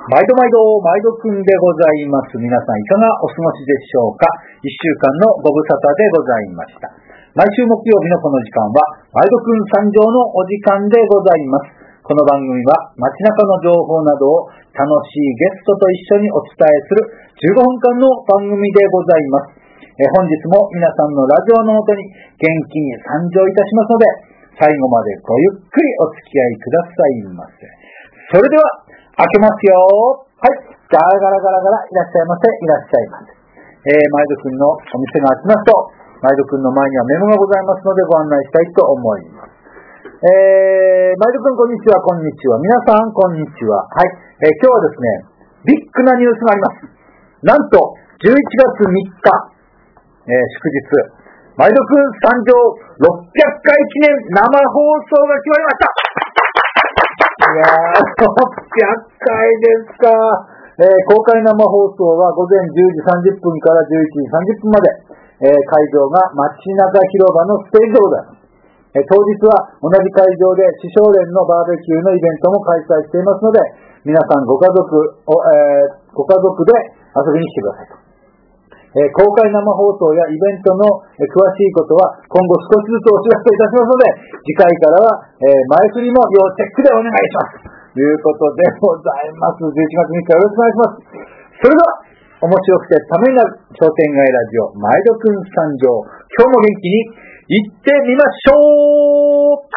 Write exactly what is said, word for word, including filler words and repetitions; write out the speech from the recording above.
毎度毎度、毎度くんでございます。皆さんいかがお過ごしでしょうか。一週間のご無沙汰でございました。毎週木曜日のこの時間は、毎度くん参上のお時間でございます。この番組は街中の情報などを楽しいゲストと一緒にお伝えするじゅうごふんかんの番組でございます。え本日も皆さんのラジオのもとに元気に参上いたしますので、最後までごゆっくりお付き合いくださいませ。それでは開けますよ。はい。ガラガラガラガラ、いらっしゃいませ、いらっしゃいませ。えー、毎度くんのお店が開きますと、毎度くんの前にはメモがございますのでご案内したいと思います。えー、毎度くんこんにちは、こんにちは。皆さんこんにちは。はい。えー、今日はですね、ビッグなニュースがあります。なんと、じゅういちがつみっか、えー、祝日、毎度くん参上ろっぴゃっかい記念生放送が決まりました。いやー、ろっぴゃっかいですか。えー、公開生放送は午前じゅうじさんじゅっぷんからじゅういちじさんじゅっぷんまで、えー、会場が街中広場のステージでございます。えー、当日は同じ会場で師匠連のバーベキューのイベントも開催していますので、皆さんご家族を、えー、ご家族で遊びに来てくださいと。えー、公開生放送やイベントの、えー、詳しいことは今後少しずつお知らせいたしますので、次回からは、えー、前振りも要チェックでお願いしますということでございます。じゅういちがつみっかよろしくお願いします。それでは面白くてためになる商店街ラジオ毎度くん参上、今日も元気に行ってみましょう。